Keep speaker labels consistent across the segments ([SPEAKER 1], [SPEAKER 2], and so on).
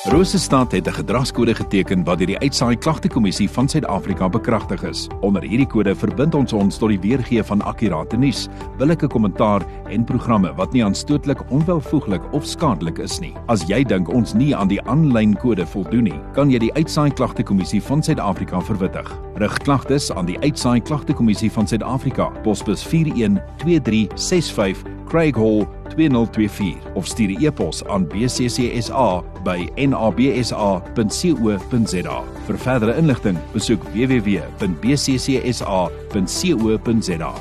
[SPEAKER 1] Rosestad het 'n gedragskode geteken wat deur die Uitsaai Klagtekommissie van Suid-Afrika bekragtig is. Onder hierdie kode verbind ons tot die weergee van akkurate nuus, billike kommentaar en programme wat nie aanstootlik, onwelvoeglik of skadelik is nie. As jy dink ons nie aan die aanlyn kode voldoen nie, kan jy die Uitsaai Klagtekommissie van Suid-Afrika verwittig. Rig klagtes aan die Uitsaai Klagtekommissie van Suid-Afrika, posbus 412365 Craig Hall 2024 of stuur 'n e-pos aan bccsa@nabsa.co.za. Vir verdere inligting, besoek www.bccsa.co.za.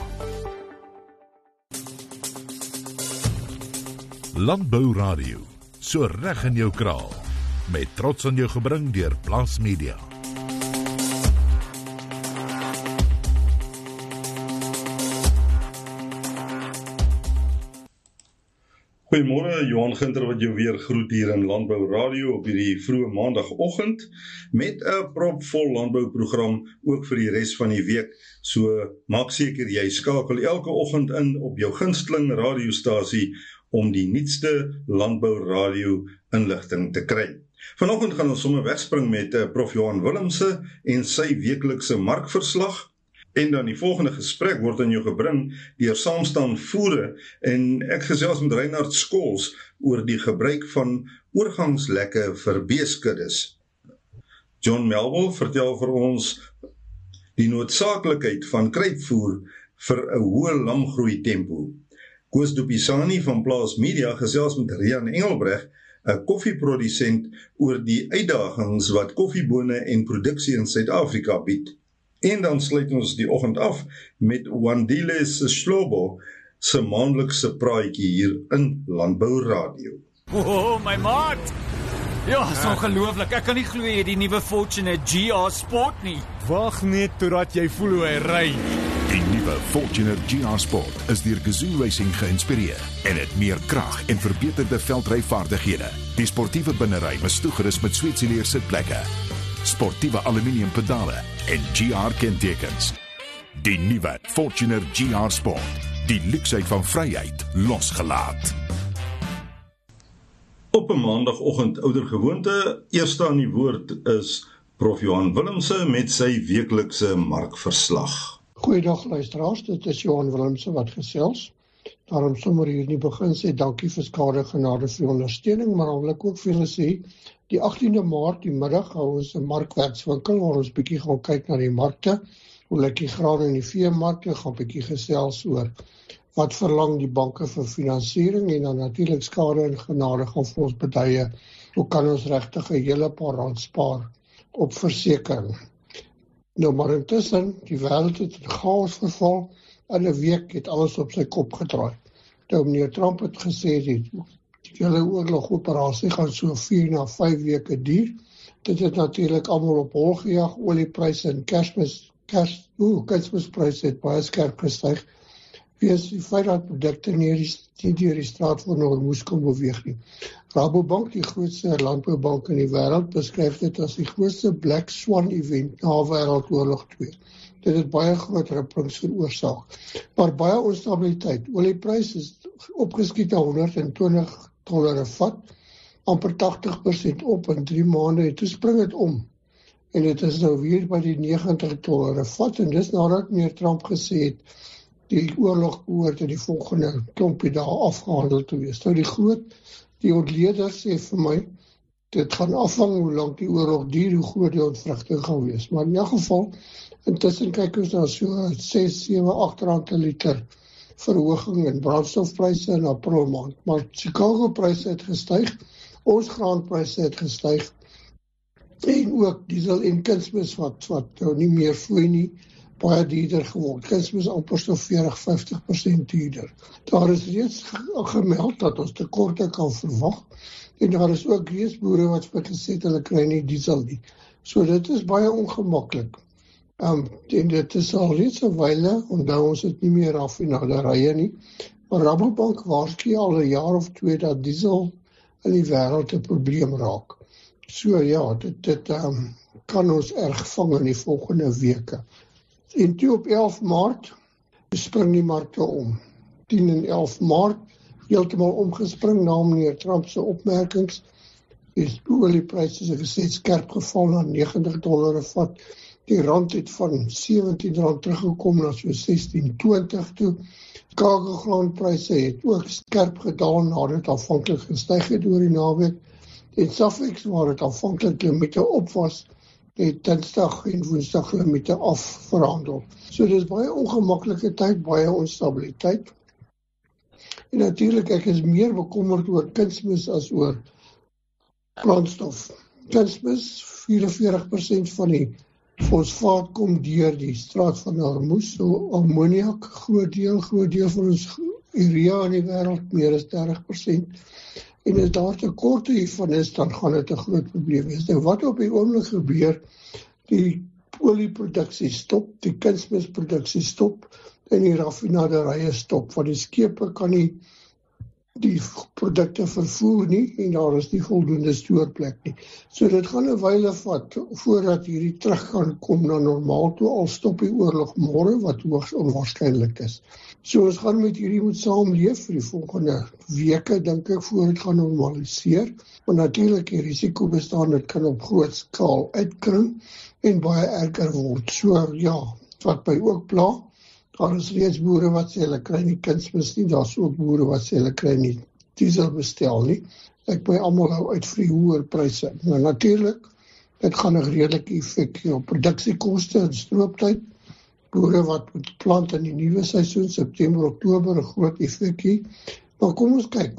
[SPEAKER 2] Landbou Radio, so reg in jou kraal, met trots aan jou gebring deur Plaas Media.
[SPEAKER 3] Goeiemôre, Johan Ginter wat jou weer groet hier in Landbou Radio op hierdie vroeë maandagoggend met 'n propvol landbouprogram ook vir die res van die week. So maak seker jy skakel elke oggend in op jou gunsteling radiostasie om die nuutste landbou radio inligting te kry. Vanoggend gaan ons sommer wegspring met Prof Johan Willemse en sy weeklikse markverslag. En dan die volgende gesprek word aan jou gebring deur Saamstaan Voere en ek gesels met Reinhard Skols oor die gebruik van oorgangslekke vir beeskuddes. John Melville vertel vir ons die noodsaaklikheid van kruipvoer vir 'n hoë lamgroei tempo. Koos Dupisani van Plaas Media gesels met Rian Engelbreg, 'n koffieprodusent, oor die uitdagings wat koffiebone en produksie in Suid-Afrika bied. En dan sluit ons die oggend af met Wandile Seshlobo se maandelikse praatjie hier in Landbou Radio.
[SPEAKER 4] Oh, my maat! Ja, is ongelooflik. Ek kan nie glo jy het die nuwe Fortuner GR Sport nie.
[SPEAKER 5] Wag net totdat jy voel hoe hy ry.
[SPEAKER 2] Die nuwe Fortuner GR Sport is deur Gazoo Racing geïnspireer en het meer krag en verbeterde veldryvaardighede. Die sportiewe binnery is toegerus met Sweetsileer sitplekke, sportiewe aluminium pedale en GR kentekens. Die nuwe Fortuner GR Sport, die luksheid van vryheid losgelaat.
[SPEAKER 3] Op 'n maandagoggend oudergewoonte, eerste aan die woord is Prof Johan Willemse met sy weeklikse markverslag.
[SPEAKER 6] Goeiedag luisteraars, dit is Johan Willemse wat gesels. Daarom sommer hier nie begin sê dankie vir skade genade vir ondersteuning, maar dan wil ek ook vir julle sê, die 18de Maart die middag hou ons 'n markwerkswinkel waar ons bietjie gaan kyk na die markte, hoe lyk die graan in die veemarkte, gaan bietjie gesels oor wat verlang die banke vir finansiering en dan natuurlik skade en genade gaan vir ons beduie, hoe kan ons regtig 'n hele paar rand spaar op versekering. Nou maar intussen, die wêreld het in chaos verval, in 'n week het alles op sy kop gedraai. Nou meneer Trump het gesê die hele oorlogoperasie gaan so 4 na 5 weke duur. Dit het natuurlik almal op hol gejaag, oliepryse en kunsmispryse het baie skerp gestyg. Wees die feit dat produkte nie deur die straat van Hormuz kon beweeg nie. Rabobank, die grootste landboubank in die wêreld, beskryf dit as die grootste Black Swan event na Wêreldoorlog 2. Dit het baie groot ripplings veroorsaak. Maar baie onstabiliteit. Oliepryse is opgeskiet na $120 'n vat, amper 80% op in 3 maande en toe spring dit om. En dit is nou weer by die $90 'n vat en dis nadat meneer Trump gesê het die oorlog behoort in die volgende klompie dae afgehandel te wees. Nou die ontleder sê vir my, dit gaan afhang hoe lank die oorlog duur, hoe groot die ontwrigting gaan wees. Maar in elk geval, intussen kyk ons na so 6, 7, 8 rand 'n liter verhoging in brandstofpryse in April maand. Maar Chicago pryse het gestyg, ons graanpryse het gestyg en ook diesel en kunsmis wat nou nie meer vloei nie, baie duurder geword. Kunsmis amper so 40-50% duurder. Daar is reeds gemeld dat ons tekorte kan verwag en daar is ook reeds boere wat gesê het hulle kry nie diesel nie. So dit is baie ongemaklik. En dit is al reeds 'n wyle, onthou ons het nie meer raffinaderye nie, maar Rabobank waarsku al 'n jaar of 2 dat diesel in die wêreld 'n probleem raak. So ja, dit kan ons erg vang in die volgende weke. En toe op 11 Maart spring die markte om. 10 en 11 Maart heeltemal omgespring na meneer Trump se opmerkings Die oliepryse, soos ek gesê, het skerp geval na $90 'n vat. Die rand het van R17 teruggekom na so 16.20 toe. Kakelgraanpryse het ook skerp gedaal nadat aanvanklik gestyg het oor die naweek. En Safex, waar dit aanvanklik limiete op was, het Dinsdag en Woensdag limiete af verhandel. So dis baie ongemaklike tyd, baie onstabiliteit. En natuurlik, ek is meer bekommerd oor kunsmis as oor brandstof. Kunsmis, 44% van die fosfaat kom deur die straat van Hormuz, so ammoniak, groot deel van ons urea in die wêreld, meer as 30%. En as daar tekorte hiervan is, dan gaan dit 'n groot probleem wees. Nou wat op die oomblik gebeur, die olieproduksie stop, die kunsmisproduksie stop, en die raffinaderye stop, want die skepe kan nie die produkte vervoer nie, en daar is nie voldoende stoorplek nie. So dit gaan 'n wyle vat, voordat hierdie terug kan kom na normaal toe, al stop die oorlog môre, wat hoogs onwaarskynlik is. So ons gaan met hierdie moet saamleef vir die volgende weke, dink ek, voor dit gaan normaliseer. Maar natuurlik die risiko bestaan, dit kan op groot skaal uitkring en baie erger word. So ja, wat my ook pla, daar is reeds boere wat sê hulle kry nie kunsmis nie, daar is ook boere wat sê hulle kry nie diesel bestel nie. Ek by almal hou uit vir die hoër pryse. Nou natuurlik, dit gaan 'n redelike effek hê op produksiekoste en strooptyd. Boere wat moet plant in die nuwe seisoen, September, Oktober, 'n groot effek hê. Maar kom ons kyk.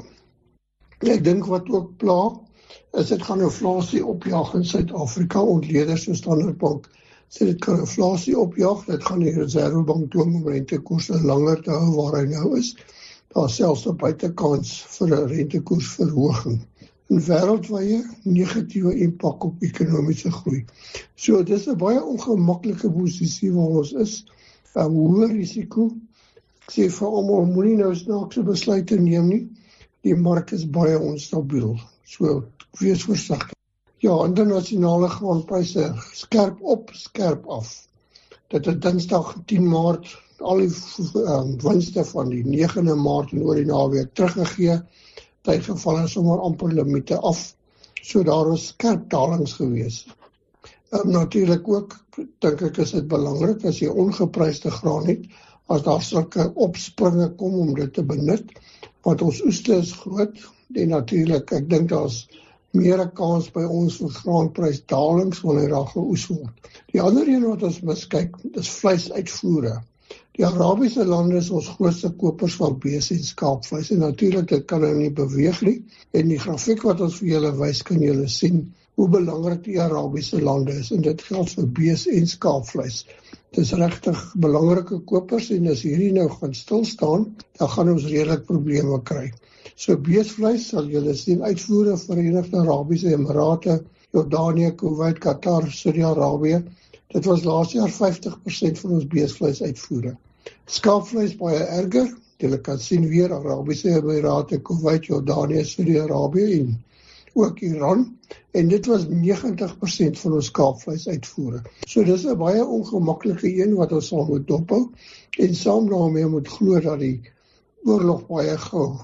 [SPEAKER 6] Ek dink wat ook pla, is dit gaan inflasie opjaag in Suid-Afrika, ontleeders so Standard Bank sê dit kan inflasie opjaag, dit gaan die Reserwebank dwing om rentekoerse langer te hou waar hy nou is. Daar is selfs 'n buitekans vir 'n rentekoersverhoging. En wêreldwye negatiewe impak op ekonomiese groei. So dis 'n baie ongemaklike posisie waar ons is. Hoë risiko. Ek sê vir almal, moenie nou snaakse besluite neem nie. Die mark is baie onstabiel. So wees versigtig. Ja, internasionale graanpryse skerp op, skerp af. Dit het Dinsdag 10 Maart al die winste van die 9de Maart en oor die naweek teruggegee. Tydgevalle sommer amper limite af. So daar was skerp dalings gewees. Natuurlik ook, dink ek, is dit belangrik as jy ongepryste graan het, as daar sulke opspringe kom om dit te benut, want ons oeste is groot, en natuurlik, ek dink daar's meer 'n kans by ons vir graanprysdalings wanneer daar geoes word. Die ander een wat ons miskyk, is vleisuitvoere. Die Arabiese lande is ons grootste kopers van bees en skaapvleis, en natuurlik, dit kan nou nie beweeg nie, en die grafiek wat ons vir julle wys, kan julle sien hoe belangrik die Arabiese lande is, en dit geld vir bees en skaapvleis. Dit is regtig belangrike kopers, en as hierdie nou gaan stilstaan, dan gaan ons redelik probleme kry. So beesvleis sal julle sien uitvoere Verenigde Arabiese Emirate, Jordanië, Kuwait, Qatar, Saudi-Arabië. Dit was laas jaar 50% van ons beesvleis uitvoere. Skaapvleis baie erger. Julle kan sien weer Arabiese Emirate, Kuwait, Jordanië, Saudi-Arabië en ook Iran. En dit was 90% van ons skaapvleis uitvoere. So dis 'n baie ongemaklike een wat ons sal moet dophou. En saam daarmee moet glo dat die oorlog baie gou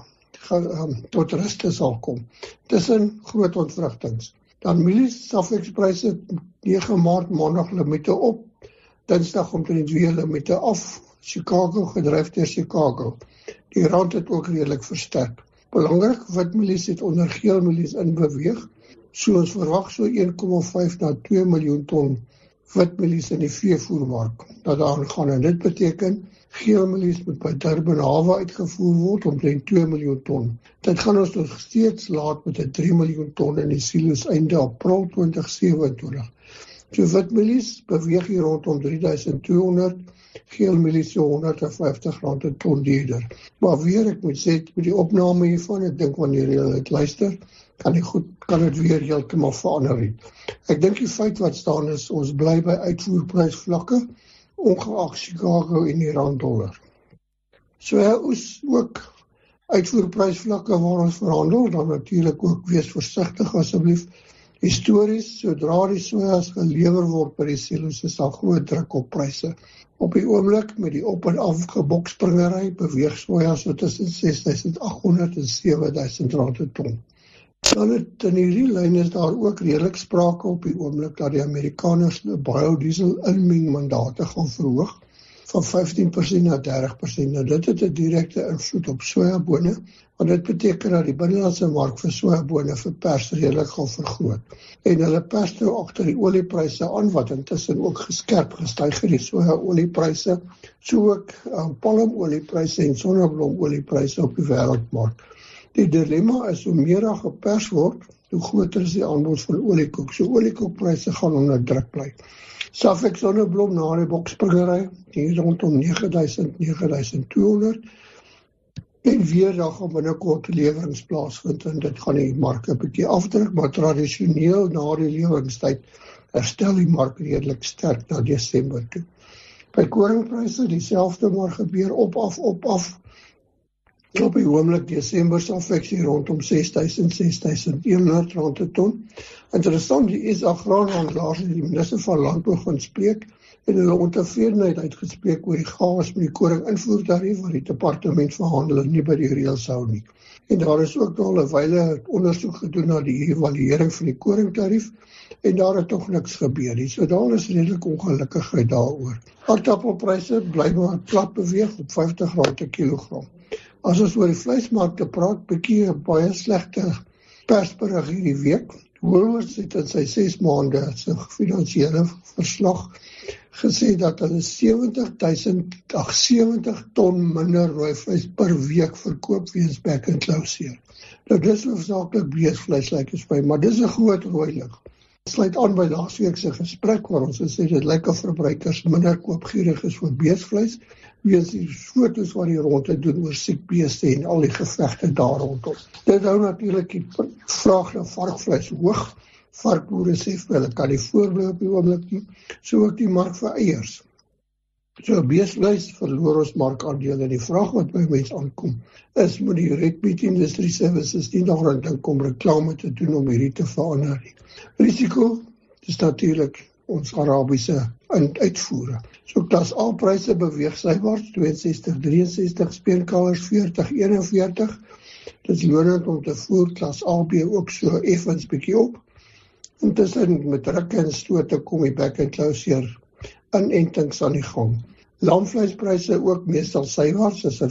[SPEAKER 6] tot ruste sal kom. Tussen groot ontwrigtings. Dan mielies, Safex-pryse 9 Maart maandag limite op, Dinsdag omtrent weer limite af, Chicago gedryf deur Chicago. Die rand het ook redelik versterk. Belangrik, witmielies het onder geelmielies inbeweeg, so ons verwag so 1,5 na 2 miljoen ton witmielies in die veevoermark dat daar gaan, en dit beteken geelmielies moet by Durban hawe uitgevoer word omtrent 2 miljoen ton. Dit gaan ons nog steeds laat met 'n 3 miljoen ton in die silo's einde April 2027. So witmielies beweeg hier rondom 3200, geelmielies so R150 'n ton duurder. Maar weer, ek moet sê, met die opname hiervan, ek dink wanneer jy dit luister, kan dit weer heeltemal verander. Ek dink die feit wat staan is, ons bly by uitvoerprysvlakke, ongeag Chicago en die randdollar. So ons ook uitvoerprysvlakke waar ons verhandel, dan natuurlik ook wees versigtig asseblief. Histories, sodra die sojas gelewer word by die silo's, is daar groot druk op pryse. Op die oomblik met die op en af gebokspringery beweeg soja so tussen R6.800 en R7.000 'n ton. Dan in hierdie lyn is daar ook redelik sprake op die oomblik dat die Amerikaners biodiesel inmengmandate gaan verhoog van 15% na 30%. Nou dit het 'n direkte invloed op sojabone, want dit beteken dat die binnelandse mark vir sojabone vir pers redelik gaan vergroot. En hulle pers nou agter die oliepryse aan, wat intussen ook geskerp gestyg het, die sojaoliepryse, so ook palmoliepryse en sonneblomoliepryse op die wêreldmark. Die dilemma is hoe meer daar gepers word, hoe groter is die aanbod van oliekoek. So oliekoekpryse gaan onder druk bly. Safex sonneblom na die bokspringery, hier rondom 9.000, 9.200. En weer daar gaan binnekort lewerings plaasvind en dit gaan die mark 'n bietjie afdruk, maar tradisioneel na die leweringstyd herstel die mark redelik sterk na Desember toe. By koringpryse dieselfde maar gebeur op af. Op die oomblik Desember Safex hier rondom 6.000, 6.100 rand per ton. Interessant, die SA graanhandelaars het die minister van Landbou gaan spreek en hulle ontevredenheid uitgespreek oor die chaos met die koring invoertarief wat die departement van handel nie by die reëls hou nie. En daar is ook al 'n wyle ondersoek gedoen na die evaluering van die koringtarief en daar het tog niks gebeur nie. So daar is redelik ongelukkigheid daaroor. Aardappelpryse bly maar plat beweeg op R50 per kilogram. As ons oor die vleismarkte praat, bietjie baie slegte persberig hierdie week. Woolworths het in sy 6 maande sy finansiële verslag gesê dat hulle 70 ton minder rooi vleis per week verkoop weens back and closure. Nou dis hoofsaaklik beesvleis lyk dit vir my, maar dis 'n groot rooi lig. Sluit aan by laasweek se gesprek waar ons gesê dit lyk of verbruikers minder koopgierig is vir beesvleis, weens die foto's wat die ronde doen oor siek beeste en al die gevegte daar rondom. Dit hou natuurlik die vraag na varkvleis hoog. Varkboere sê vir hulle kan die voorbly op die oomblik nie, so ook die mark vir eiers. So beesvleis verloor ons markandele. Die vraag wat by mense aankom is, moet die Red Meat Industry Services nie nog aan dink om reklame te doen om hierdie te verander nie. Risiko is natuurlik ons Arabiese uitvoere. So klas A pryse beweeg sywaarts 62-63, speenkalvers 40-41. Dit is lonend om te voer, klas A B ook so effens bietjie op. Intussen met rukke en stote kom die back and closure inentings aan die gang. Lamvleispryse ook meestal sywaarts, is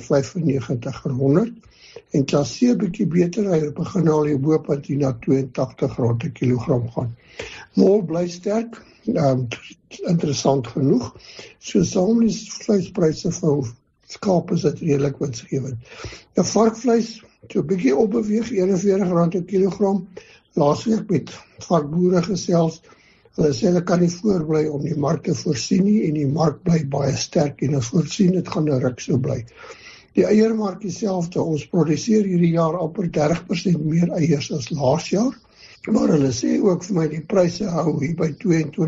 [SPEAKER 6] 95-100. En klas C bietjie beter, hy begin al die bopunt hier na R82 per kilogram gaan. Mol bly sterk, interessant genoeg. So saam die vleispryse van skaap is dit redelik winsgewend. Ja, varkvleis, so bietjie opbeweeg, R41 per kilogram. Laasweek met varkboere gesels, hulle sê hulle kan nie voorbly om die mark te voorsien nie en die mark bly baie sterk en as voorsien, dit gaan 'n ruk so bly. Die eiermark dieselfde, ons produseer hierdie jaar amper 30% meer eiers as laas jaar, maar hulle sê ook vir my die pryse hou hier by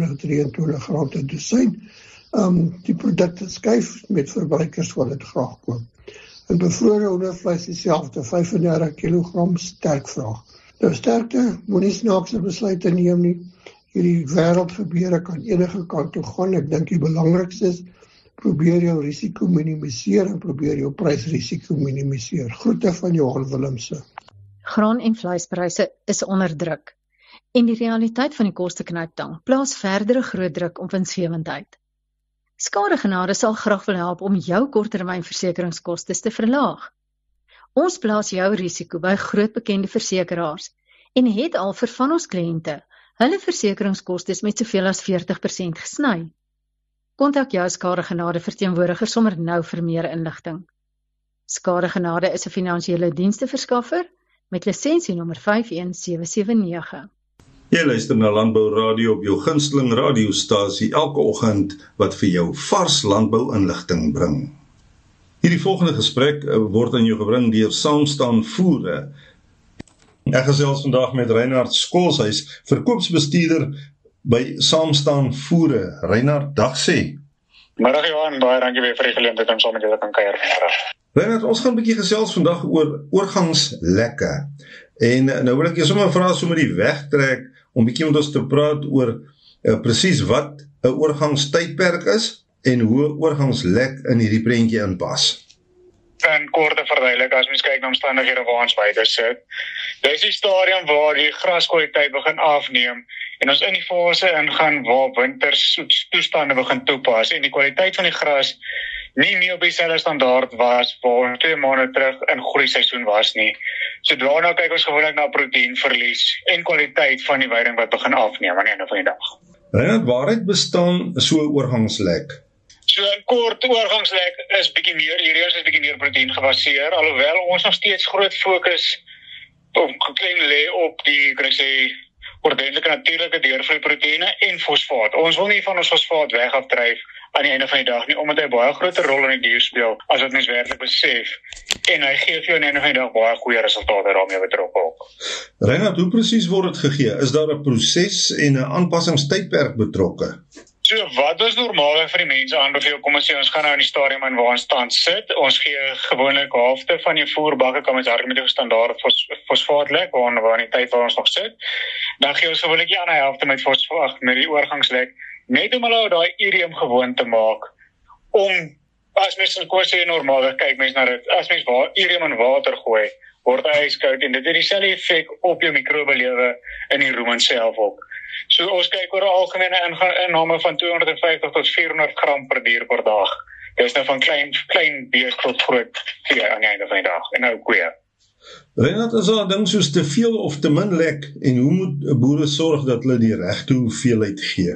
[SPEAKER 6] R22-23 per dosyn. Die produkte skuif met verbruikers wat dit graag koop. En bevrore hoendervleis dieselfde, 35 kg, sterk vraag. Nou sterkte, moenie snaakse besluite neem nie. Hierdie wêreldgebeure kan enige kant toe gaan. Ek dink die belangrikste is, probeer jou risiko minimiseer en probeer jou prysrisiko minimiseer. Groete van Johan Willemse.
[SPEAKER 7] Graan- en vleispryse is onder druk. En die realiteit van die kosteknyptang plaas verdere groot druk op winsgewendheid. Skadegenade sal graag wil help om jou korttermynversekeringskostes te verlaag. Ons plaas jou risiko by groot bekende versekeraars en het al vir van ons kliënte hulle versekeringskostes met soveel as 40% gesny. Kontak jou Skadegenade verteenwoordiger sommer nou vir meer inligting. Skadegenade is 'n finansiële diensteverskaffer met lisensienommer 51779.
[SPEAKER 3] Jy luister na Landbou Radio op jou gunsteling radiostasie elke oggend wat vir jou vars landbou-inligting bring. Hierdie volgende gesprek word aan jou gebring deur Saamstaan Voere. Ek gesels vandag met Reinhard Skolshuis, verkoopsbestuurder by Saamstaan Voere. Reinhard, dag sê.
[SPEAKER 8] Middag Johan, baie dankie weer vir die geleentheid om saam met julle kan kuier.
[SPEAKER 3] Reinhard, ons gaan 'n bietjie gesels vandag oor oorgangslekke. En nou wil ek jou sommer vra sommer die wegtrek om bietjie met ons te praat oor presies wat 'n oorgangstydperk is en hoe oorgangslek in hierdie prentjie inpas.
[SPEAKER 8] in kort te verduidelik as mens kyk na omstandighede waar ons buite sit. Dis die stadium waar die graskwaliteit begin afneem en ons in die fase ingaan waar winterstoestande begin toepas en die kwaliteit van die gras nie meer op dieselfde standaard was waar ons 2 maande terug in groeiseisoen was nie. So daarna kyk ons gewoonlik na proteïenverlies en kwaliteit van die weiding wat begin afneem aan die einde van die dag.
[SPEAKER 3] Reinhard, waaruit bestaan so 'n oorgangslek?
[SPEAKER 8] So 'n kort oorgangslek is bietjie meer, hierdie is bietjie meer proteïen gebaseer, alhoewel ons nog steeds groot fokus klein lê op die, kan ek sê, ordentlike natuurlike deurvloeiproteïene en fosfaat. Ons wil nie van ons fosfaat weg afdryf aan die einde van die dag nie, omdat hy baie groter rol in die dier speel as wat mens werklik besef. En hy gee vir jou aan die einde van die dag baie goeie resultate daarmee betrokke op.
[SPEAKER 3] Reinhard, hoe presies word dit gegee? Is daar 'n proses en 'n aanpassingstydperk betrokke?
[SPEAKER 8] So, wat ons normaalweg vir die mense aanbeveel, kom ons sê, ons gaan nou in die stadium in waar ons tans sit, ons gee gewoonlik halfte van die voerbakke, kan mens hardloop met die standaard fosfaatlek, waar in die tyd waar ons nog sit, dan gee ons gewoonlik die ander helfte met fosfaat, met die oorgangslek, net om hulle daai urium gewoon te maak, om, as mens kom sê normaalweg, kyk mens na dit, as mens urium in water gooi, word hy ijskoud, en dit het dieselfde effek op jou mikrobelewe in die rumen self ook. So ons kyk oor 'n algemene inname van 250 tot 400 gram per dier per dag. Dit is nou van klein bees tot groot vee aan die einde van die dag, en nou koeie.
[SPEAKER 3] Reinhard, is daar 'n ding soos te veel of te min lek, en hoe moet boere sorg dat hulle die regte hoeveelheid gee?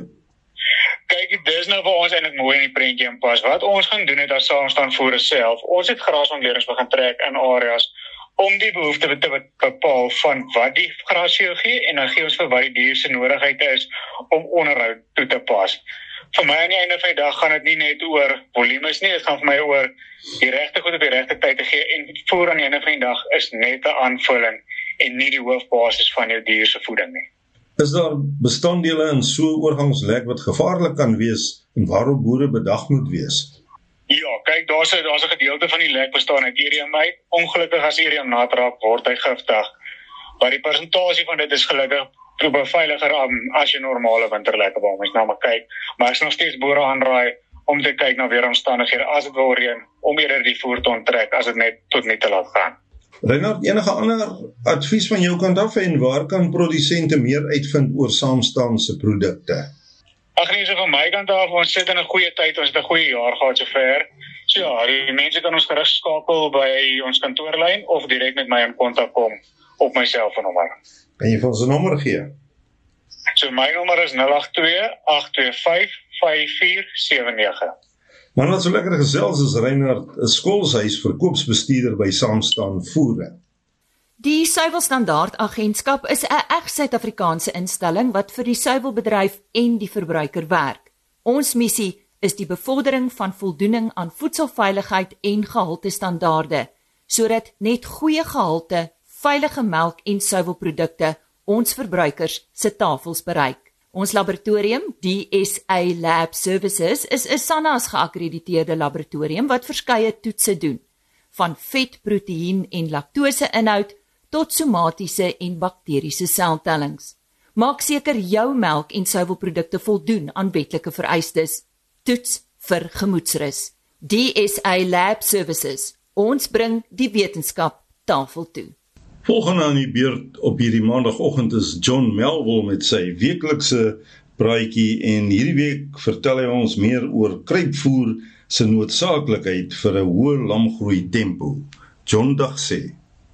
[SPEAKER 8] Kyk, dis nou waar ons eintlik mooi in die prentjie inpas. Wat ons gaan doen het as saamstandvoere self, ons het grasontledings begin trek in areas, om die behoefte te bepaal van wat die gras jou gee, en dan gee ons vir wat die dier se nodigheid is om onderhoud toe te pas. Vir my aan die einde van die dag gaan dit nie net oor volumes nie, dit gaan vir my oor die regte goed op die regte tyd te gee, en voer aan die einde van die dag is net 'n aanvulling en nie die hoofbasis van jou dier se voeding nie.
[SPEAKER 3] Is daar bestanddele in so 'n oorgangslek wat gevaarlik kan wees en waarop boere bedag moet wees?
[SPEAKER 8] Ja, kyk, daar's 'n gedeelte van die lek bestaan uit urium uit. Ongelukkig as urium nat raak, word hy giftig. Maar die persentasie van dit is gelukkig veiliger as jy normale winterlekke waar mens na kyk. Maar ek is nog steeds boere aanraai om te kyk na weeromstandighede as dit wil reën, om eerder die voer te onttrek as dit net tot nie te laat gaan.
[SPEAKER 3] Reinhard, enige ander advies van jou kant af en waar kan produsente meer uitvind oor Saamstaan se produkte?
[SPEAKER 8] Ag nee, so van my kant af, ons sit in 'n goeie tyd, ons het 'n goeie jaar gehad sover. So ja, die mense kan ons gerus skakel by ons kantoorlyn of direk met my in kontak kom op my selfoonnommer.
[SPEAKER 3] Kan jy vir ons 'n nommer gee?
[SPEAKER 8] So my nommer is 082-825-5479.
[SPEAKER 3] Maar wat so lekker gesels is Reinhard, 'n skoolhuis verkoopsbestuurder by Saamstaan Voere.
[SPEAKER 9] Die Suiwelstandaard Agentskap is 'n reg Suid-Afrikaanse instelling wat vir die suiwelbedryf en die verbruiker werk. Ons missie is die bevordering van voldoening aan voedselveiligheid en gehaltestandaarde, sodat net goeie gehalte, veilige melk en suiwelprodukte ons verbruikers se tafels bereik. Ons laboratorium, die SA Lab Services, is 'n SANAS geakkrediteerde laboratorium wat verskeie toetse doen, van vet, proteïen en laktose inhoud tot somatiese en bakteriese seltellings. Maak seker jou melk en suiwelprodukte voldoen aan wetlike vereistes. Toets vir gemoedsrus. DSA Lab Services. Ons bring die wetenskap tafel toe.
[SPEAKER 3] Volgende aan die beurt op hierdie maandagoggend is John Melville met sy weeklikse praatjie en hierdie week vertel hy ons meer oor kruipvoer se noodsaaklikheid vir 'n hoë lamgroei tempo. John, dag sê.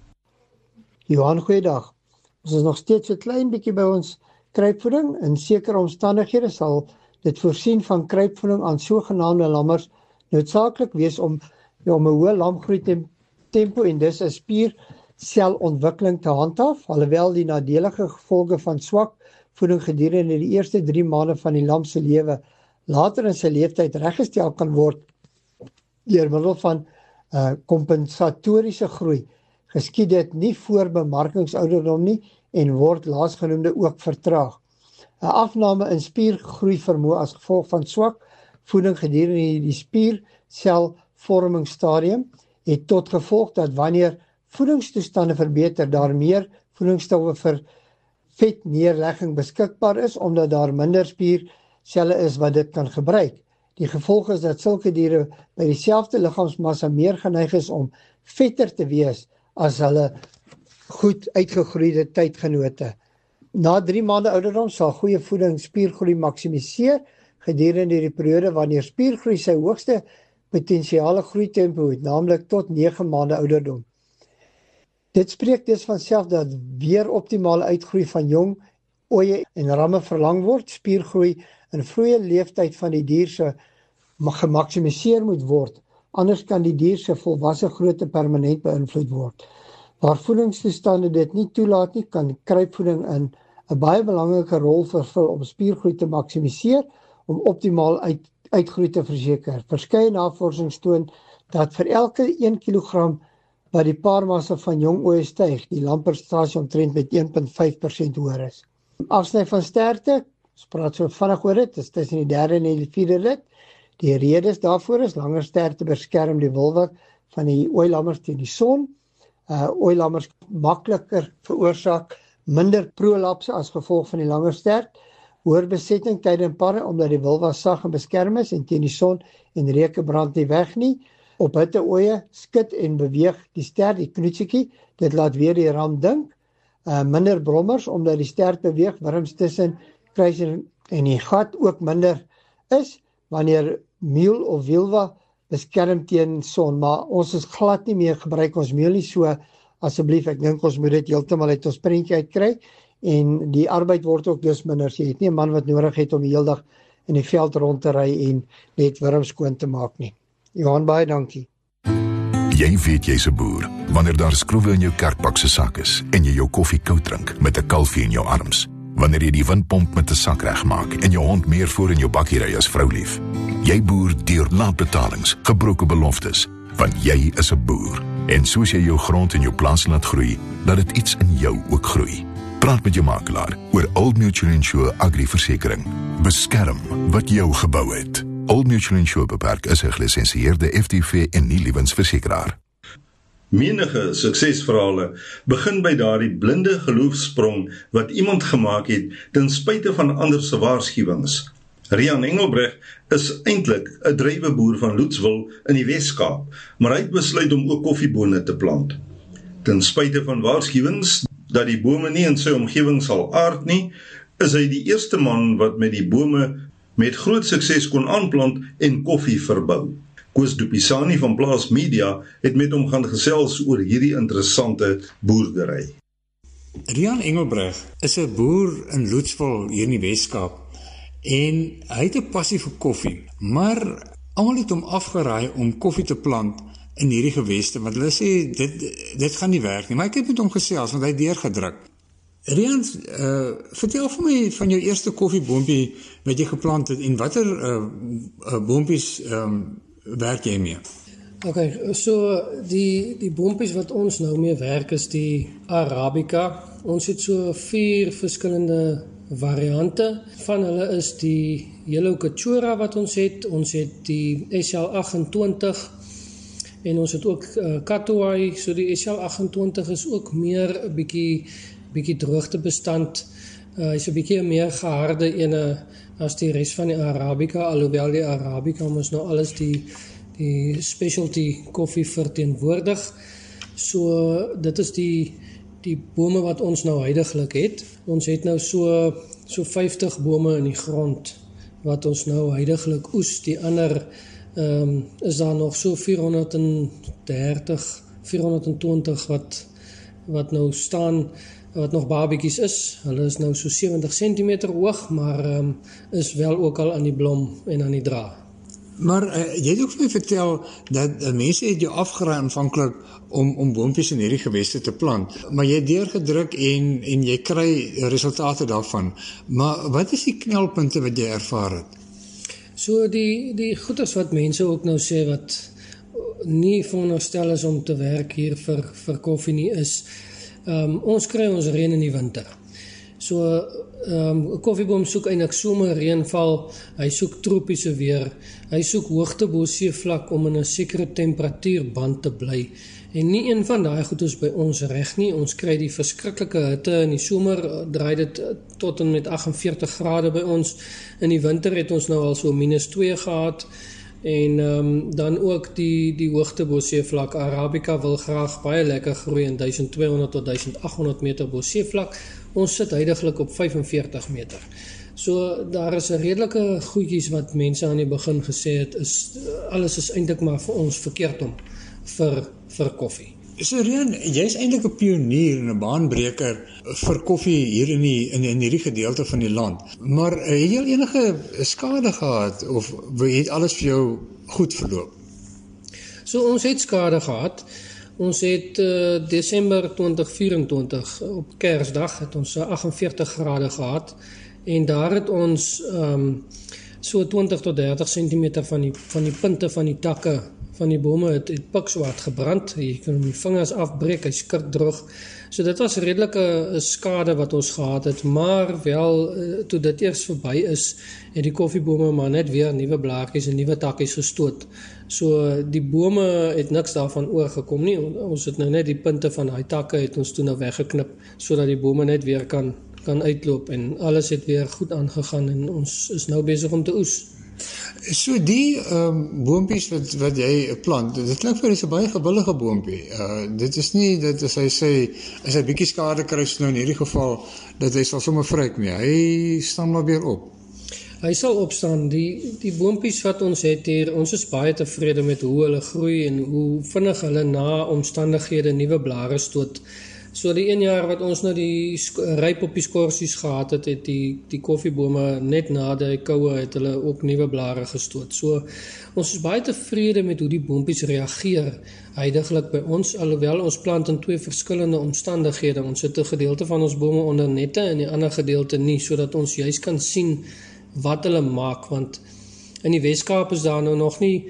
[SPEAKER 6] Johan, goeiedag. Ons is nog steeds 'n klein bietjie by ons kruipvoeding. In sekere omstandighede sal dit voorsien van kruipvoeding aan sogenaamde lammers noodsaaklik wees om 'n hoë lamgroei tempo en dis 'n spierselontwikkeling te handhaaf, alhoewel die nadelige gevolge van swak voeding gedurende die eerste 3 maande van die lam se lewe later in sy leeftyd reggestel kan word deur middel van kompensatoriese groei. Geskied dit nie voor bemarkingsouderdom nie en word laasgenoemde ook vertraag. 'n Afname in spiergroei vermoë as gevolg van swak voeding gedurende die spierselvormingsstadium het tot gevolg dat wanneer voedingstoestande verbeter, daar meer voedingsstowwe vir vetneerlegging beskikbaar is omdat daar minder spierselle is wat dit kan gebruik.
[SPEAKER 10] Die gevolg is dat sulke diere by dieselfde liggaamsmassa meer geneig is om vetter te wees as hulle goed uitgegroeide tydgenote. Na 3 maande ouderdom sal goeie voeding spiergroei maksimiseer gedurende die periode wanneer spiergroei sy hoogste potensiale groeitempo het, naamlik tot 9 maande ouderdom. Dit spreek dus vanself dat weer optimale uitgroei van jong ooe en ramme verlang word. Spiergroei in vroeë leeftyd van die dier se gemaksimiseer moet word, anders kan die dier se volwasse grootte permanent beïnvloed word. Waar voedingstoestande dit nie toelaat nie, kan kruipvoeding in 'n baie belangrike rol vervul om spiergroei te maksimiseer, om optimaal uitgroei te verseker. Verskeie navorsing toon dat vir elke 1 kg wat die paarmassa van jong ooe styg, die lamprestasie omtrent met 1,5% hoër is. Afsny van sterte, ons praat so vinnig oor dit, is tussen die 3de en die 4de lid. Die redes daarvoor is langer sterte beskerm die wilwe van die ooilammers teen die son. Ooilammers makliker veroorsaak minder prolapse as gevolg van die langer stert. Hoër besetting tydens parre omdat die wilwe sag en beskerm is en teen die son en reuke brand nie weg nie. Op hitte ooe skud en beweeg die stert, die knoetjiekie, dit laat weer die ram dink. Minder brommers omdat die stert beweeg, wurms tussen kruising en die gat ook minder is wanneer mule of wilwa beskerm teen son, maar ons is glad nie meer gebruik ons mule nie, so asseblief, ek dink ons moet dit heeltemal uit ons prentjie uitkry en die arbeid word ook dus minder. Jy het nie 'n man wat nodig het om die hele dag in die veld rond te ry en net wurms skoon te maak nie. Johan, baie dankie.
[SPEAKER 2] Jy weet jy's 'n boer wanneer daar skroewe in jou kerkbak se sak is en jy jou koffie koud drink met 'n kalfie in jou arms. Wanneer jy die windpomp met 'n sak regmaak en jou hond meer voor in jou bakkie ry as vroulief. Jy boer deur laatbetalings, gebroke beloftes, want jy is 'n boer. En soos jy jou grond en jou plaas laat groei, laat dit iets in jou ook groei. Praat met jou makelaar oor Old Mutual Insure Agri-versekering. Beskerm wat jou gebou het. Old Mutual Insure beperk is 'n gelisensieerde FTV en nie lewensversekeraar.
[SPEAKER 3] Menige suksesverhale begin by daardie blinde geloofsprong wat iemand gemaak het ten spyte van ander se waarskuwings. Rian Engelbreg is eintlik 'n druiweboer van Loetswil in die Wes-Kaap, maar hy het besluit om ook koffiebone te plant. Ten spyte van waarskuwings dat die bome nie in sy omgewing sal aard nie, is hy die eerste man wat met die bome met groot sukses kon aanplant en koffie verbou. Koos Dupisani van Plaas Media het met hom gaan gesels oor hierdie interessante boerdery.
[SPEAKER 11] Rian Engelbreg is 'n boer in Loetswil hier in die Wes-Kaap en hy het 'n passie vir koffie, maar almal het hom afgeraai om koffie te plant in hierdie geweste, want hulle sê dit gaan nie werk nie, maar ek het met hom gesels want hy het deurgedruk. Rian, vertel vir my van jou eerste koffieboompie wat jy geplant het en watter boompies werk jy mee?
[SPEAKER 12] Okay, so die boompies wat ons nou mee werk is die Arabica. Ons het so 4 verskillende variante. Van hulle is die Yellow Kachura wat ons het die SL28 en ons het ook Katuai. So die SL28 is ook meer 'n bietjie droogtebestand. Is 'n bietjie meer geharde ene as die res van die Arabica, alhoewel die Arabica ons nou alles die specialty koffie verteenwoordig. So dit is die bome wat ons nou huidiglik het. Ons het nou so 50 bome in die grond wat ons nou huidiglik oes. Die ander is daar nog so 430, 420 wat nou staan, wat nog babietjies is. Hulle is nou so 70 cm hoog, maar is wel ook al aan die blom en aan die dra.
[SPEAKER 11] Maar jy het ook vir my vertel dat mense het jou afgeraai aanvanklik om boompies in hierdie geweste te plant, maar jy het deurgedruk en jy kry resultate daarvan. Maar wat is die knelpunte wat jy ervaar het?
[SPEAKER 12] So die goeders wat mense ook nou sê wat nie veronderstel is om te werk hier vir koffie nie is, ons kry ons reën in die winter. So 'n koffieboom soek eintlik somerreënval, hy soek tropiese weer, hy soek hoogte bo seevlak om in 'n sekere temperatuurband te bly. En nie een van daai goed is by ons reg nie. Ons kry die verskriklike hitte in die somer, draai dit tot en met 48 grade by ons. In die winter het ons nou al so -2 gehad. En dan ook die hoogte bo seevlak. Arabica wil graag baie lekker groei in 1200 tot 1800 meter bo seevlak. Ons sit huidiglik op 45 meter. So daar is 'n redelike goedjies wat mense aan die begin gesê het, alles is eintlik maar vir ons verkeerd om vir koffie.
[SPEAKER 11] So Rian, jy's eintlik 'n pionier en 'n baanbreker vir koffie hier in hierdie gedeelte van die land. Maar het jy enige skade gehad of het alles vir jou goed verloop?
[SPEAKER 12] So ons het skade gehad. Ons het Desember 2024 op Kersdag het ons 48 grade gehad en daar het ons so 20 tot 30 cm van die punte van die takke van die bome het pikswart gebrand. Jy kan hom die vingers afbreek, hy skrik droog. So dit was redelike skade wat ons gehad het, maar wel toe dit eers verby is, het die koffiebome maar net weer nuwe blaartjies en nuwe takkies gestoot. So die bome het niks daarvan oorgekom nie. Ons het nou net die punte van daai takke het ons toe nou weggeknip sodat die bome net weer kan uitloop en alles het weer goed aangegaan en ons is nou besig om te oes.
[SPEAKER 11] So die boompies wat jy plant, dit klink vir is 'n baie gewillige boompie. Dit is nie dat as hy sê as hy bietjie skade kry nou in hierdie geval dat hy sal sommer vryk nie. Hy staan maar weer op.
[SPEAKER 12] Hy sal opstaan. Die boompies wat ons het hier, ons is baie tevrede met hoe hulle groei en hoe vinnig hulle na omstandighede nuwe blare stoot. So die 1 jaar wat ons nou die ryp op die skorsies gehad het, het die koffiebome net na die koue het hulle ook nuwe blare gestoot. So ons is baie tevrede met hoe die boompies reageer huidiglik by ons, alhoewel ons plant in 2 verskillende omstandighede. Ons het 'n gedeelte van ons bome onder nette en die ander gedeelte nie, sodat ons juis kan sien wat hulle maak, want in die Weskaap is daar nou nog nie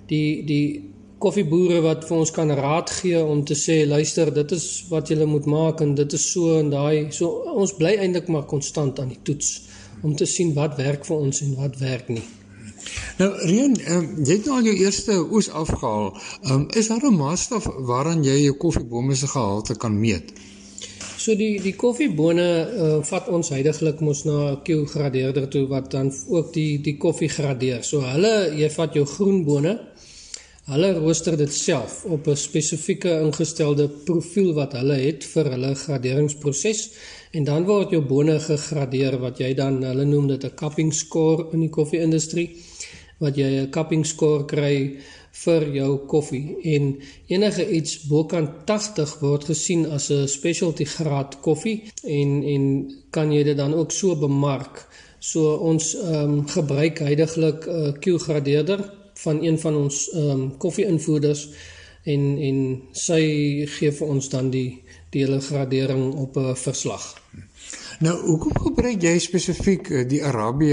[SPEAKER 12] die koffieboere wat vir ons kan raad gee om te sê, luister, dit is wat julle moet maak en dit is so en daai. So ons bly eintlik maar konstant aan die toets om te sien wat werk vir ons en wat werk nie.
[SPEAKER 11] Nou Rian, jy het nou al jou eerste oes afgehaal. Is daar 'n maatstaf waaraan jy jou koffiebome se gehalte kan meet?
[SPEAKER 12] So die koffiebone vat ons huidiglik mos na 'n Q-gradeerder toe wat dan ook die koffie gradeer. So jy vat jou groenbone, hulle rooster dit self op 'n spesifieke ingestelde profiel wat hulle het vir hulle graderingsproses en dan word jou bone gegradeer wat jy dan, hulle noem dit 'n cupping score in die koffie-industrie, wat jy 'n cupping score kry vir jou koffie en enige iets bokant 80 word gesien as 'n specialty graad koffie en kan jy dit dan ook so bemark. So ons gebruik huidiglik 'n Q-gradeerder van een van ons koffie-invoerders en sy gee vir ons dan die hele gradering op 'n verslag.
[SPEAKER 11] Nou, hoekom gebruik jy spesifiek die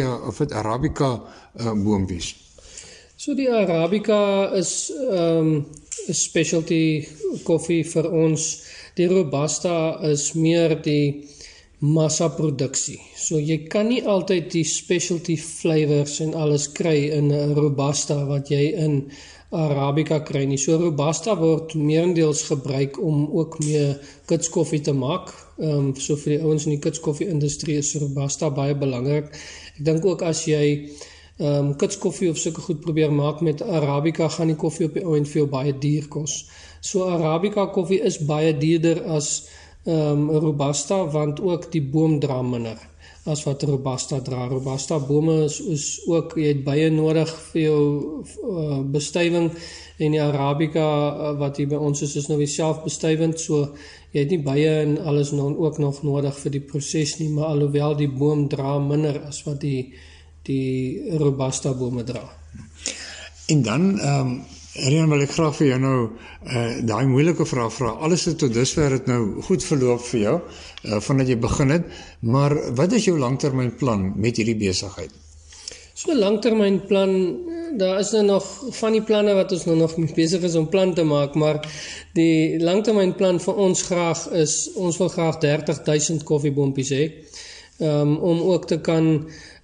[SPEAKER 11] Arabica boompies?
[SPEAKER 12] So die Arabica is 'n specialty koffie vir ons. Die Robusta is meer die massaproduksie. So jy kan nie altyd die specialty flavors en alles kry in 'n Robusta wat jy in Arabica kry nie. So Robusta word meerendeels gebruik om ook meer kitskoffie te maak. So vir die ouens in die kitskoffie-industrie is Robusta baie belangrik. Ek dink ook as jy kitskoffie of sulke goed probeer maak met Arabica, gaan die koffie op die ou en vir jou baie duur kos. So Arabica koffie is baie duurder as Robusta, want ook die boom dra minder as wat Robusta dra. Robusta bome is ook, jy het baie nodig vir jou bestuiving en die Arabica wat hier by ons is nou weer selfbestuivend, so jy het nie baie en alles ook nog nodig vir die proses nie, maar alhoewel die boom dra minder as wat die Robusta bome dra.
[SPEAKER 11] En dan Rian, wil ek graag vir jou nou daai moeilike vraag vra. Alles het tot dusver het nou goed verloop vir jou, vandat jy begin het, maar wat is jou langtermynplan met hierdie besigheid?
[SPEAKER 12] So langtermynplan, daar is nou nog van die planne wat ons nou nog besig is om plan te maak, maar die langtermynplan vir ons graag is, ons wil graag 30,000 koffieboompies hê. om ook te kan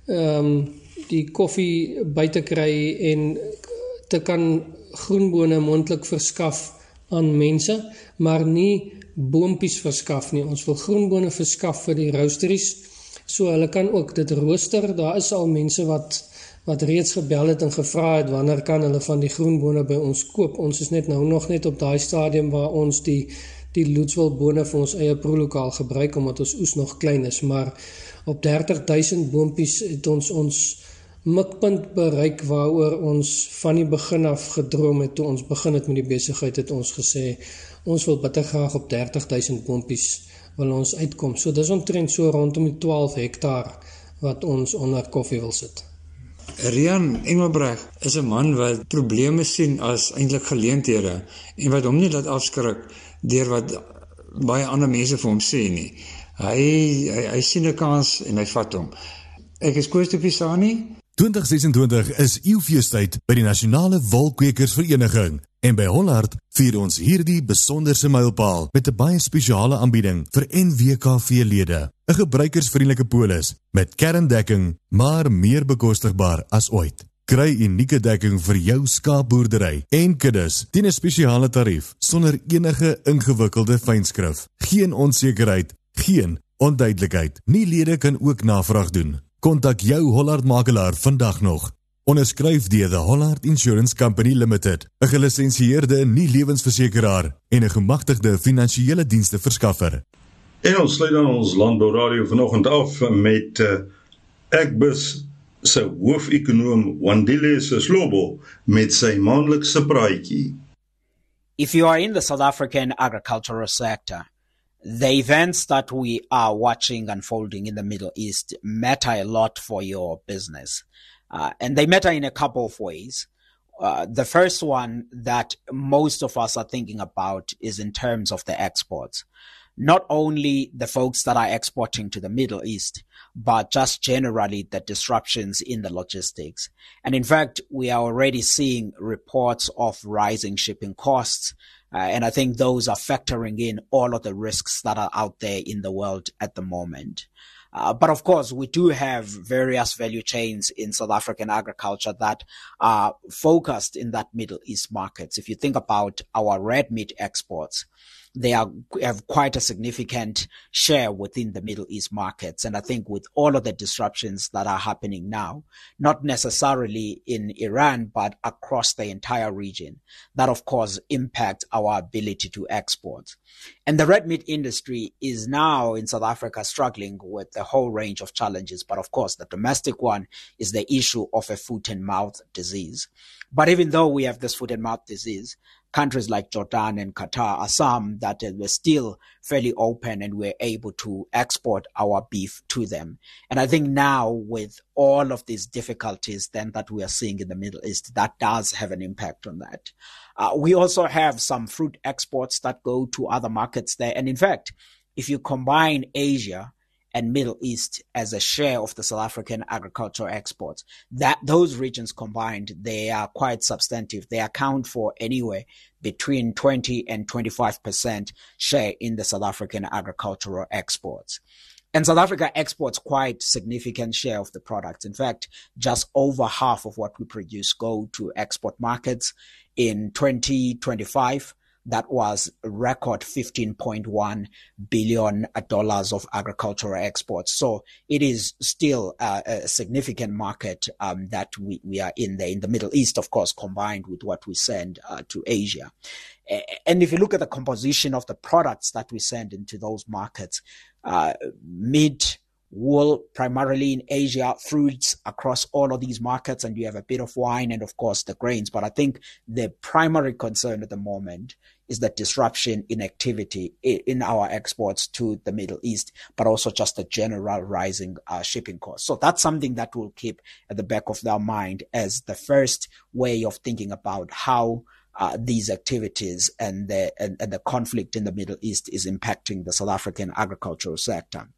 [SPEAKER 12] die koffie by te kry en te kan groenbone moontlik verskaf aan mense, maar nie boompies verskaf nie. Ons wil groenbone verskaf vir die roasteries, so hulle kan ook dit rooster. Daar is al mense wat reeds gebel het en gevra het wanneer kan hulle van die groenbone by ons koop. Ons is nog net op daai stadium waar ons die loetswilbone vir ons eie proelokaal gebruik, omdat ons oes nog klein is, maar op 30,000 boompies het ons mikpunt bereik waaroor ons van die begin af gedroom het. Toe ons begin het met die besigheid, het ons gesê, ons wil bitter graag op 30,000 boompies wil ons uitkom. So dis omtrent so rondom die 12 hektaar wat ons onder koffie wil sit.
[SPEAKER 11] Rian Engelbreg is 'n man wat probleme sien as eintlik geleenthede en wat hom nie laat afskrik deur wat baie ander mense vir hom sê nie. Hy sien 'n kans en hy vat hom. Ek is Koos de Pisani.
[SPEAKER 13] 2026 is eeufeestyd by die Nasionale Wolkwekersvereniging en by Hollard vier ons hierdie besonderse mylpaal met 'n baie spesiale aanbieding vir NWKV-lede. 'n Gebruikersvriendelike polis met kerndekking, maar meer bekostigbaar as ooit. Kry unieke dekking vir jou skaapboerdery en kuddes teen 'n spesiale tarief sonder enige ingewikkelde fynskrif. Geen onsekerheid, geen onduidelikheid. Nie lede kan ook navraag doen. Kontak jou Hollard makelaar vandag nog. Onderskryf deur the Hollard Insurance Company Limited, 'n gelisensieerde nie-lewensversekeraar en 'n gemagtigde finansiële dienste verskaffer.
[SPEAKER 3] En ons sluit dan ons Landbou-radio vanoggend af met Agbus se hoof-ekonoom Wandile Seslobo met sy maandelikse praatjie.
[SPEAKER 14] If you are in the South African agricultural sector, the events that we are watching unfolding in the Middle East matter a lot for your business. And they matter in a couple of ways. The first one that most of us are thinking about is in terms of the exports. Not only the folks that are exporting to the Middle East, but just generally the disruptions in the logistics. And in fact, we are already seeing reports of rising shipping costs. And I think those are factoring in all of the risks that are out there in the world at the moment. But of course, we do have various value chains in South African agriculture that are focused in that Middle East markets. If you think about our red meat exports, they have quite a significant share within the Middle East markets. And I think with all of the disruptions that are happening now, not necessarily in Iran, but across the entire region, that of course impact our ability to export. And the red meat industry is now in South Africa struggling with a whole range of challenges. But of course, the domestic one is the issue of a foot and mouth disease. But even though we have this foot and mouth disease, countries like Jordan and Qatar are some that were still fairly open and we're able to export our beef to them. And I think now with all of these difficulties then that we are seeing in the Middle East, that does have an impact on that. We also have some fruit exports that go to other markets there. And in fact, if you combine Asia and Middle East as a share of the South African agricultural exports, that those regions combined, they are quite substantive. They account for anywhere between 20 and 25% share in the South African agricultural exports. And South Africa exports quite significant share of the products. In fact, just over half of what we produce go to export markets. In 2025, that was a record $15.1 billion of agricultural exports. So it is still a significant market that we are in there in the Middle East, of course, combined with what we send to Asia. And if you look at the composition of the products that we send into those markets, meat, wool, primarily in Asia, fruits across all of these markets, and you have a bit of wine and, of course, the grains. But I think the primary concern at the moment is the disruption in activity in our exports to the Middle East, but also just the general rising shipping costs. So that's something that we'll keep at the back of our mind as the first way of thinking about how these activities and the conflict in the Middle East is impacting the South African agricultural sector.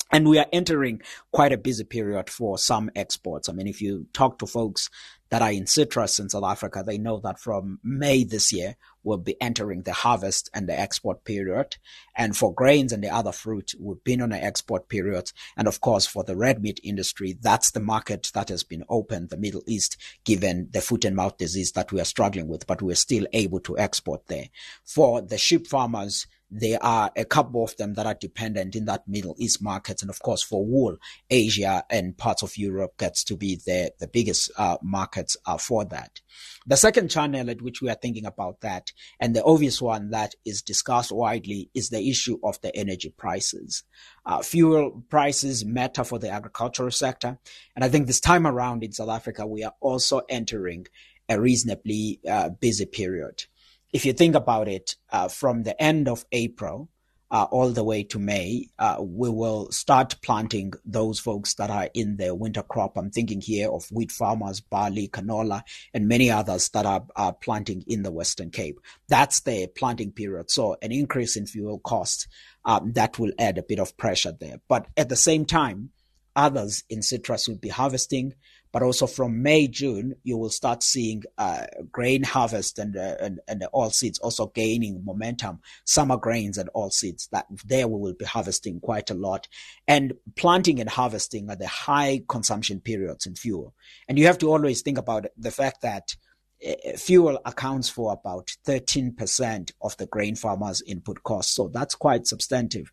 [SPEAKER 14] And we are entering quite a busy period for some exports. I mean, if you talk to folks that are in citrus in South Africa, they know that from May this year, we'll be entering the harvest and the export period. And for grains and the other fruit, we've been on an export period. And of course, for the red meat industry, that's the market that has been opened, the Middle East, given the foot and mouth disease that we are struggling with, but we're still able to export there. For the sheep farmers, there are a couple of them that are dependent in that Middle East market. And of course, for wool, Asia and parts of Europe gets to be the biggest markets for that. The second channel at which we are thinking about that, and the obvious one that is discussed widely, is the issue of the energy prices. Fuel prices matter for the agricultural sector. And I think this time around in South Africa, we are also entering a reasonably busy period. If you think about it, from the end of April all the way to May, we will start planting those folks that are in the winter crop. I'm thinking here of wheat farmers, barley, canola, and many others that are planting in the Western Cape. That's the planting period. So an increase in fuel costs, that will add a bit of pressure there. But at the same time, others in citrus will be harvesting. But also from May, June, you will start seeing grain harvest and the oilseeds also gaining momentum. Summer grains and oilseeds, that there we will be harvesting quite a lot. And planting and harvesting are the high consumption periods in fuel. And you have to always think about the fact that fuel accounts for about 13% of the grain farmers' input costs. So that's quite substantive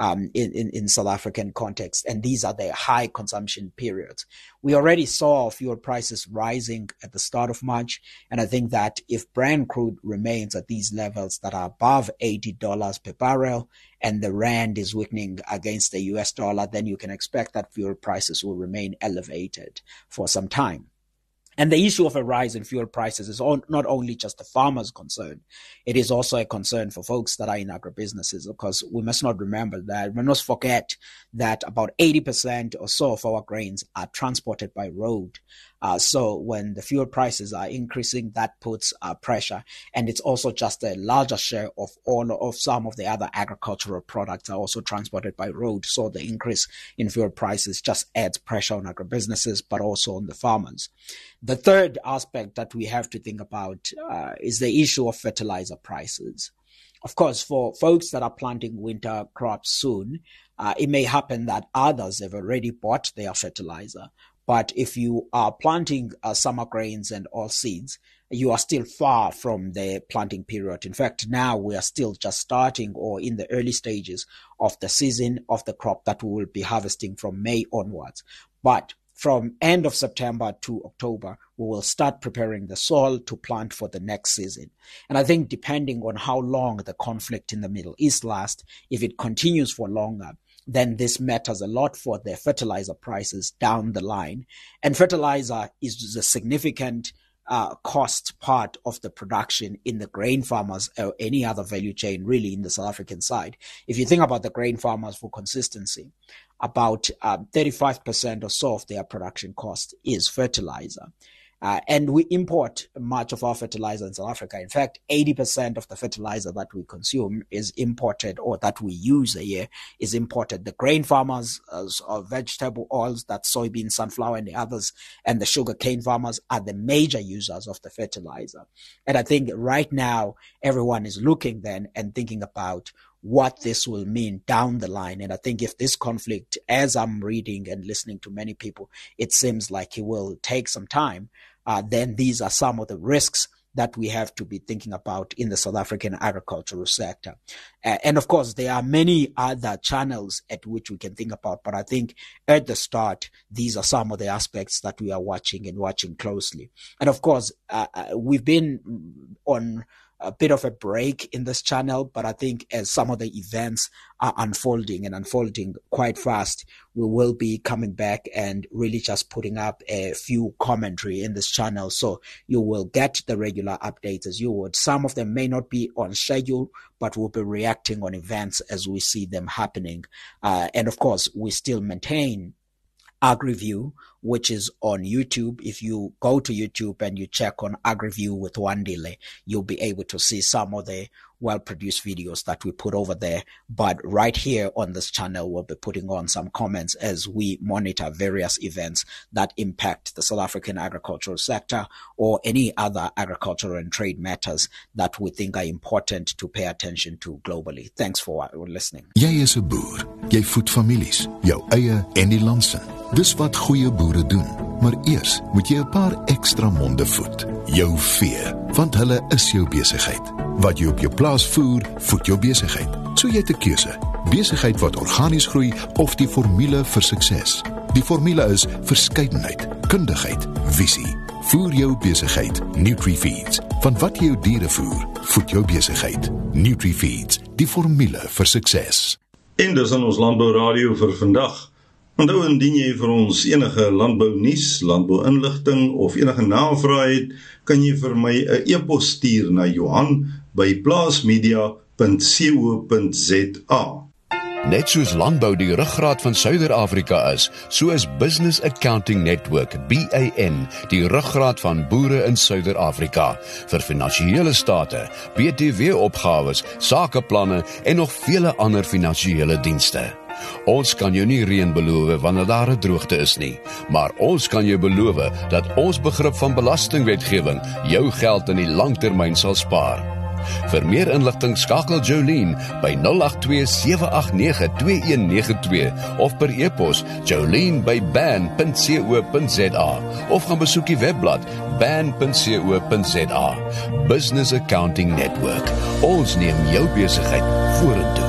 [SPEAKER 14] in South African context. And these are the high consumption periods. We already saw fuel prices rising at the start of March. And I think that if Brent crude remains at these levels that are above $80 per barrel, and the rand is weakening against the US dollar, then you can expect that fuel prices will remain elevated for some time. And the issue of a rise in fuel prices is not only just the farmer's concern, it is also a concern for folks that are in agribusinesses, because we must not forget that about 80% or so of our grains are transported by road. So when the fuel prices are increasing, that puts pressure. And it's also just a larger share of some of the other agricultural products are also transported by road. So the increase in fuel prices just adds pressure on agribusinesses, but also on the farmers. The third aspect that we have to think about is the issue of fertilizer prices. Of course, for folks that are planting winter crops soon, it may happen that others have already bought their fertilizer. But if you are planting summer grains and oilseeds, you are still far from the planting period. In fact, now we are still just starting or in the early stages of the season of the crop that we will be harvesting from May onwards. But from end of September to October, we will start preparing the soil to plant for the next season. And I think depending on how long the conflict in the Middle East lasts, if it continues for longer, then this matters a lot for the fertilizer prices down the line. And fertilizer is a significant cost part of the production in the grain farmers or any other value chain really in the South African side. If you think about the grain farmers for consistency, about 35% or so of their production cost is fertilizer. And we import much of our fertilizer in South Africa. In fact, 80% of the fertilizer that we consume is imported, or that we use a year is imported. The grain farmers, vegetable oils, that soybean, sunflower, and the others, and the sugarcane farmers are the major users of the fertilizer. And I think right now, everyone is looking then and thinking about what this will mean down the line. And I think if this conflict, as I'm reading and listening to many people, it seems like it will take some time, then these are some of the risks that we have to be thinking about in the South African agricultural sector. And of course, there are many other channels at which we can think about, but I think at the start, these are some of the aspects that we are watching closely. And of course, we've been on a bit of a break in this channel, but I think as some of the events are unfolding quite fast, we will be coming back and really just putting up a few commentary in this channel. So you will get the regular updates as you would. Some of them may not be on schedule, but we'll be reacting on events as we see them happening. And of course, we still maintain AgriView, which is on YouTube. If you go to YouTube and you check on AgriView with Wandile, you'll be able to see some of the well-produced videos that we put over there. But right here on this channel, we'll be putting on some comments as we monitor various events that impact the South African agricultural sector or any other agricultural and trade matters that we think are important to pay attention to globally. Thanks for listening.
[SPEAKER 2] Jy is 'n boer. Jy voed families, jou eie en die land se. Dis wat goeie boere doen. Maar eers moet jy 'n paar ekstra monde voed. Jou vee, want hulle is jou besigheid. Wat jy op jou plaas voer, voed jou besigheid. So jy het 'n keuse. Besigheid wat organies groei of die formule vir sukses. Die formule is verskeidenheid, kundigheid, visie. Voer jou besigheid, NutriFeeds. Van wat jy jou diere voer, voed jou besigheid. NutriFeeds, die formule vir sukses.
[SPEAKER 3] En dis aan ons Landbou Radio vir vandag. Onthou, indien jy vir ons enige landbou nuus, landbou inligting of enige navrae het, kan jy vir my 'n e-pos stuur na Johan@plaasmedia.co.za.
[SPEAKER 15] Net soos landbou die ruggraat van Suider-Afrika is, so is Business Accounting Network, BAN, die ruggraat van boere in Suider-Afrika, vir finansiële state, BTW-opgawes, sakeplanne en nog vele ander finansiële dienste. Ons kan jou nie reën beloof wanneer daar 'n droogte is nie, maar ons kan jou beloof dat ons begrip van belastingwetgewing jou geld in die langtermyn sal spaar. Vir meer inligting skakel Jolene by 082-789-2192 of per e-pos jolene@ban.co.za of gaan besoek die webblad ban.co.za. Business Accounting Network. Ons neem jou besigheid vorentoe.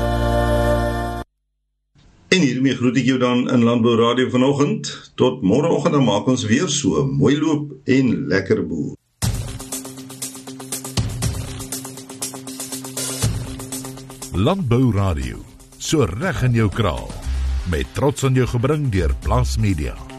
[SPEAKER 3] En hiermee groet ek jou dan in Landbou Radio vanoggend. Tot môreoggend, dan maak ons weer so mooi loop en lekker boer.
[SPEAKER 2] Landbou Radio, so reg in jou kraal, met trots aan jou gebring deur Plaas Media.